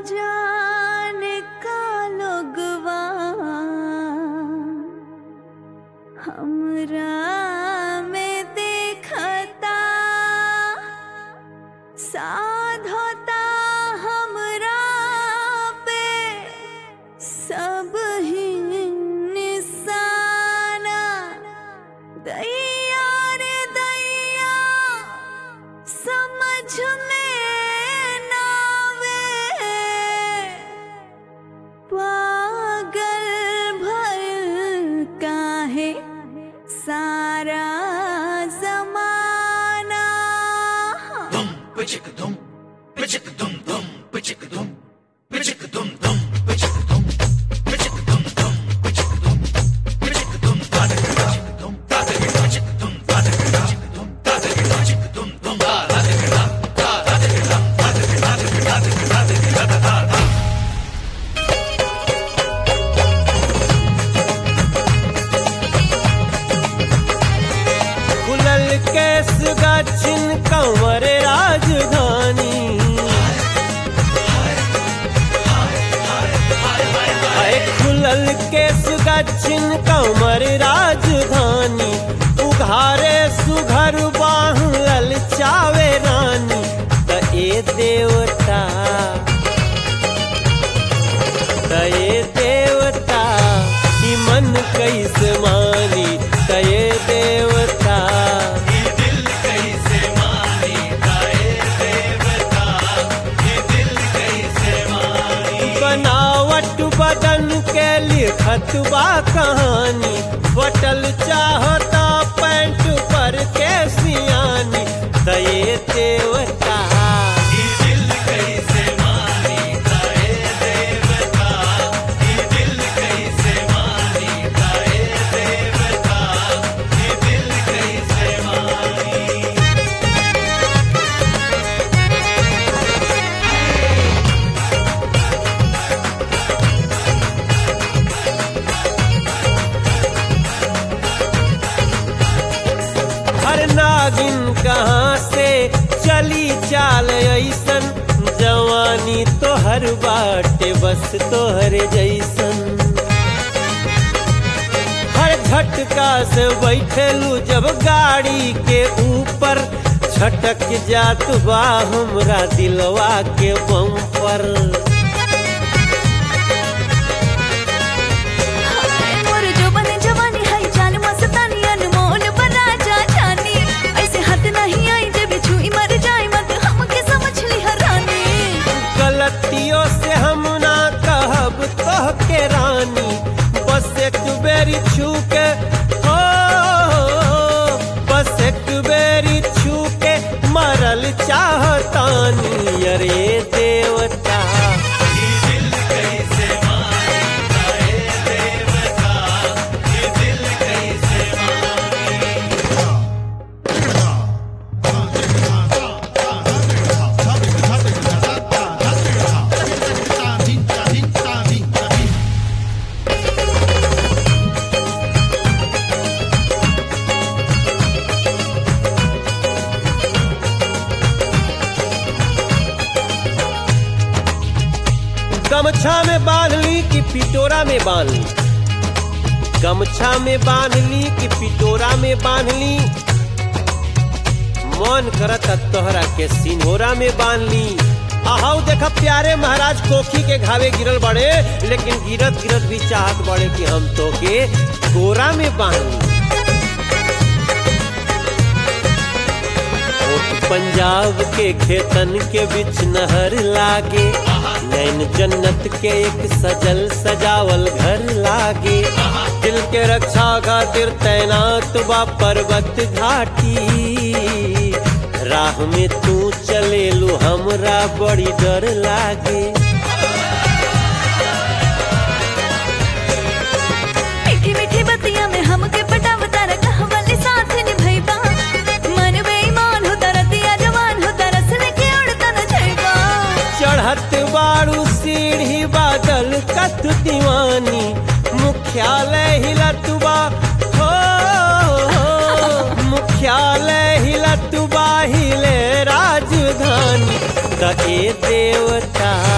जाने का लोगवा हमरा में देखता साधोता हमरा पे सब ही निशाना दैया रे दैया समझ में नावे पागल भइल काहे सारा जमाना Dum, pichik dum, pichik dum dum, pichik dum, pichik dum dum, pichik dum, pichik dum dum, pichik dum, pichik dum, pichik dum, pichik dum, pichik dum, pichik dum dum, खुलल केस गाछिन कंवर राजधानी खुलल केस गाछिन कंवर राजधानी उघारे सुघर बाह ललचावे रानी त ए देवता ई मन कैसे मानी त ए देवता बनावट बदन के लिखत बा कहानी बटल चाहता पैंट पर के सियानी दये देवता हर नागिन कहाँ से चली चाल ऐसन जवानी तो हर बाटे बस तोहर जैसन हर झटका से बैठेलू जब गाड़ी के ऊपर झटक जात बा हमरा दिलवा के बम्पर मोर जोबन जवानी है जान मस्तानी अनमोल बना जा जानी ऐसे हाथ नहीं आई जे बिछुई मर जाए मत हमके समझ ली हरानी गलतियों से हम ना कहब कह के रानी बस एक बेरी छू के हो बस एक बेरी छू के मरल चाहतानी अरे देवता गमछा में बांध ली कि पिटोरा में बांध ली गमछा में बांध ली कि पिटोरा में बांध ली मन करत तोहरा के सिंहोरा में बांध ली आहाऊ देखा प्यारे महाराज कोखी के घावे गिरल बड़े लेकिन गिरत गिरत भी चाहत बड़े कि हम तो के गोरा में बांध ली पंजाब के खेतन के बीच नहर लागे नैन जन्नत के एक सजल सजावल घर लागे दिल के रक्षा खातिर तैनात बा पर्वत घाटी राह में तू चलेलू हमरा बड़ी डर लागे मीठी मीठी बतिया में हमके पटावता रखा वाले साथ निभैबा मन बेईमान होता रतिया जवान होता रसने के उड़ता न जाइबा चढ़त बारू सीढ़ी बादल कत दीवानी मुख्यालय हिलतुबा हो मुख्यालय हिलतुबा हिले राजधानी त ए देवता